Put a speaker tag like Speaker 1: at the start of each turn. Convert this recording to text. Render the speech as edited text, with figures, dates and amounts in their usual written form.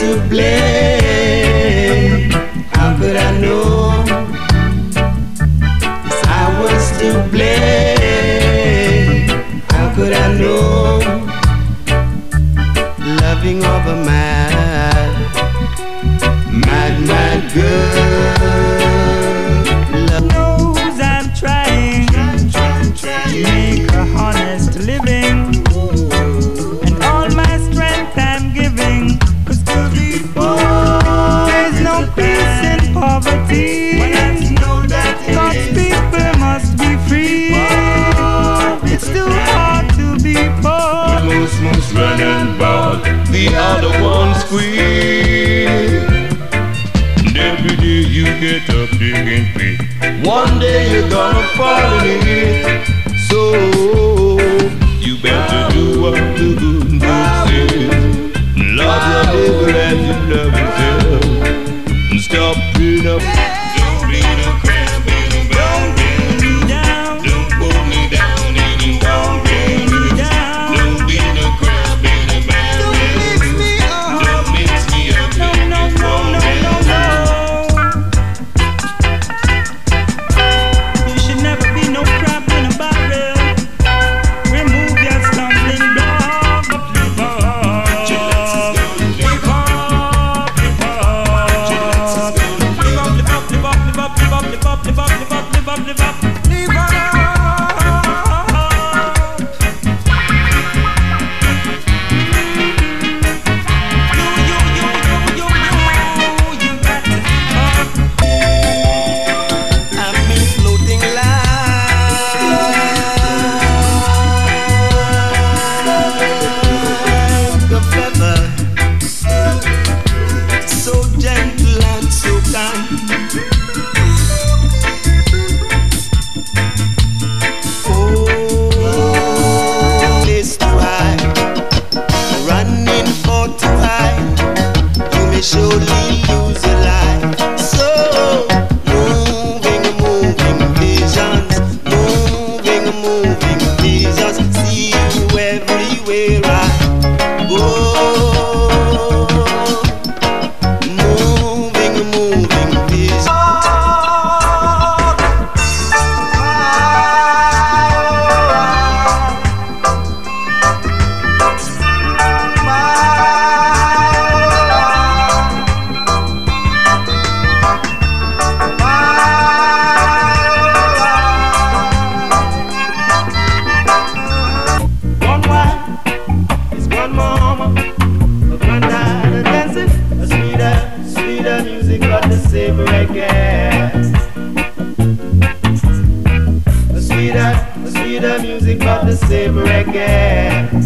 Speaker 1: to blame. How could I know? Yes, I was to blame. How could I know? Loving of a mad girl.
Speaker 2: Knows I'm trying to make a honest living, and all my strength I'm giving, 'cause to be poor, there's no peace in poverty. God's people must be free. It's too hard to be poor.
Speaker 1: Most running about, the other one squeal. And every day you get up digging feet. One day you're gonna fall in it. So you better do what the good book says. Love your neighbor as you love yourself. And stop being up. Don't be no crab in a barrel. Don't pull me down anymore. Don't be no crab in a barrel. Don't mix me up.
Speaker 2: No. You should never be no crab in a barrel. Remove your stumbling block. Live up.
Speaker 1: I've been floating like a feather, so gentle and so kind. Oh, it's to hide, running for to hide. You may surely lose your life. So moving visions, moving visions. See you everywhere I go. Moving visions. One wife is one mama, a granddad dancing, a sweeter music got the same reggae. A sweeter music got the same reggae.